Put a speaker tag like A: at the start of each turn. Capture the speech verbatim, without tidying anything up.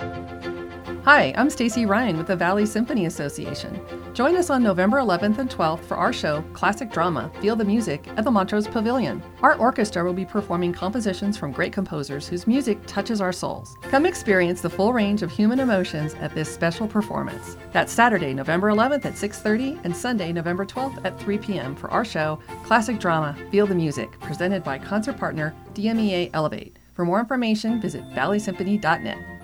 A: Hi, I'm Stacy Ryan with the Valley Symphony Association. Join us on November eleventh and twelfth for our show, Classic Drama, Feel the Music, at the Montrose Pavilion. Our orchestra will be performing compositions from great composers whose music touches our souls. Come experience the full range of human emotions at this special performance. That's Saturday, November eleventh at six thirty and Sunday, November twelfth at three p.m. for our show, Classic Drama, Feel the Music, presented by concert partner D M E A Elevate. For more information, visit valley symphony dot net.